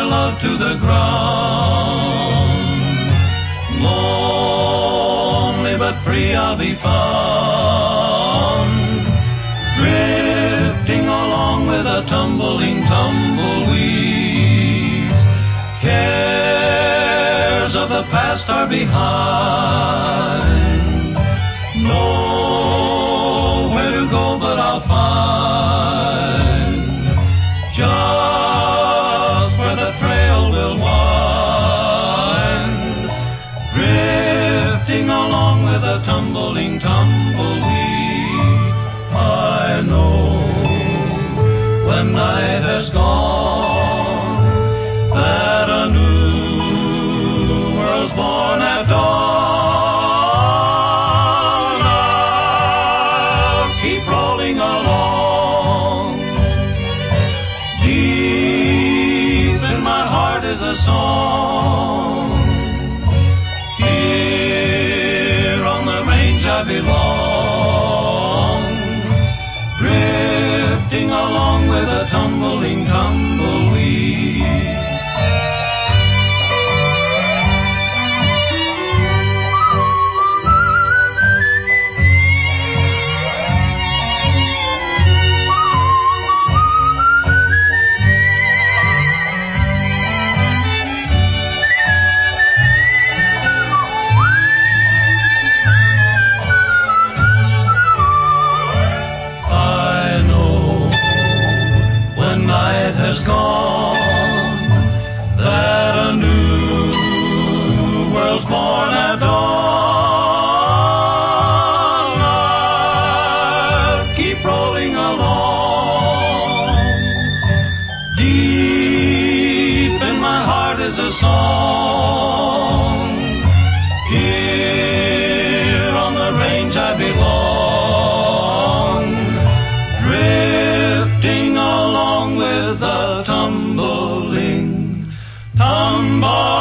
love to the ground. Lonely but free I'll be found, drifting along with the tumbling tumbleweeds. Cares of the past are behind. Nowhere to go but I'll find just where the trail will wind, drifting along with the tumbling tumbleweeds. I know when night has gone that a new world's born at dawn. I'll keep rolling along. Deep in my heart is a song. Here on the range I belong, drifting along with a tumbling tumbleweed. Has gone, that a new world's born at dawn. I'll keep rolling along. Deep in my heart is a song. Here on the range I belong, drifting along with the tumbling tumbleweed.